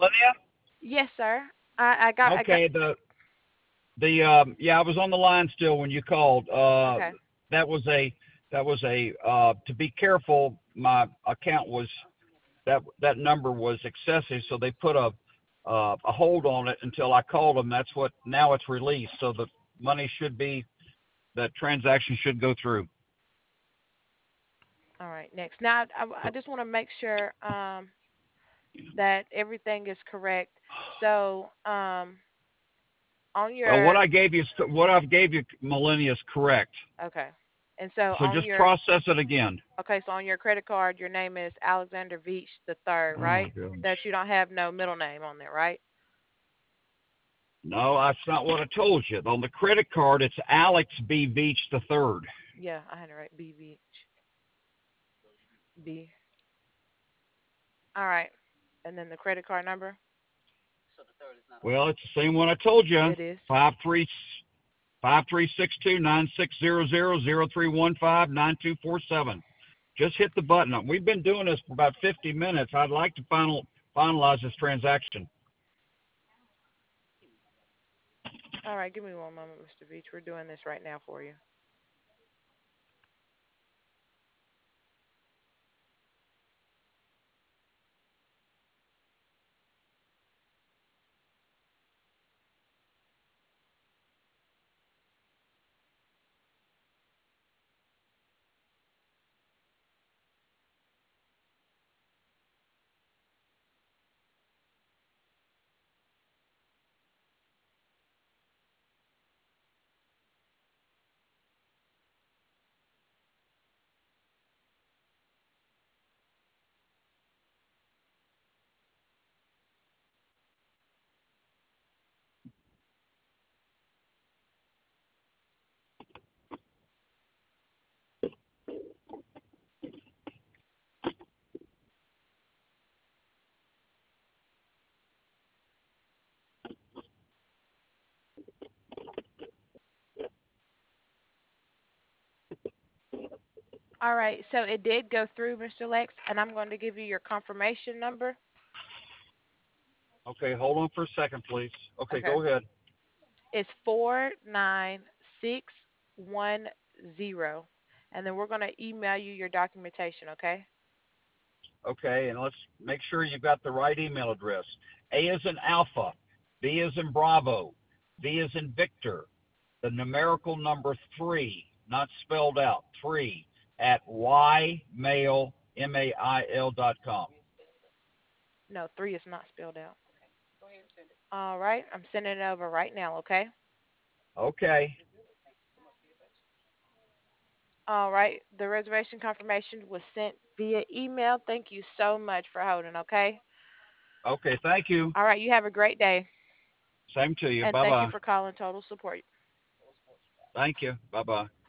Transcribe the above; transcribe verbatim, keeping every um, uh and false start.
Millennia? Yes, sir. I, I got I got. Okay, the the um yeah, I was on the line still when you called. Uh Okay. that was a that was a uh to be careful, my account was that that number was excessive, so they put a uh, a hold on it until I called them. That's what now it's released, so the money should be that transaction should go through. All right. Next. Now I, I just want to make sure um that everything is correct. So um on Well, what your I gave you, what I've gave you, Millennia, is correct. okay. And so So on just your process it again. okay, so on your credit card, your name is Alexander Veach the third, Oh my right? goodness. That you don't have no middle name on there, right? No, that's not what I told you. On the credit card, it's Alex B. Beach the third. Yeah, I had it right. B Veach. B. All right. And then the credit card number? Well, it's the same one I told you. It is. Five three five three six two nine six zero zero zero three one five nine two four seven. Just hit the button. We've been doing this for about fifty minutes. I'd like to final finalize this transaction. All right, give me one moment, mister Veach. We're doing this right now for you. All right, so it did go through, mister Lex, and I'm going to give you your confirmation number. Okay, hold on for a second, please. Okay, Okay. go ahead. It's four nine six one zero. And then we're going to email you your documentation, okay? Okay, and let's make sure you've got the right email address. A is in Alpha, B is in Bravo, V is in Victor, the numerical number three, not spelled out, three, at ymail, M A I L dot com. No, three is not spelled out. All right, I'm sending it over right now, okay? Okay, All right, the reservation confirmation was sent via email. Thank you so much for holding, okay? okay, thank you. All right, you have a great day. Same to you. And Bye thank you bye. for calling Total Support. Thank you. Bye bye.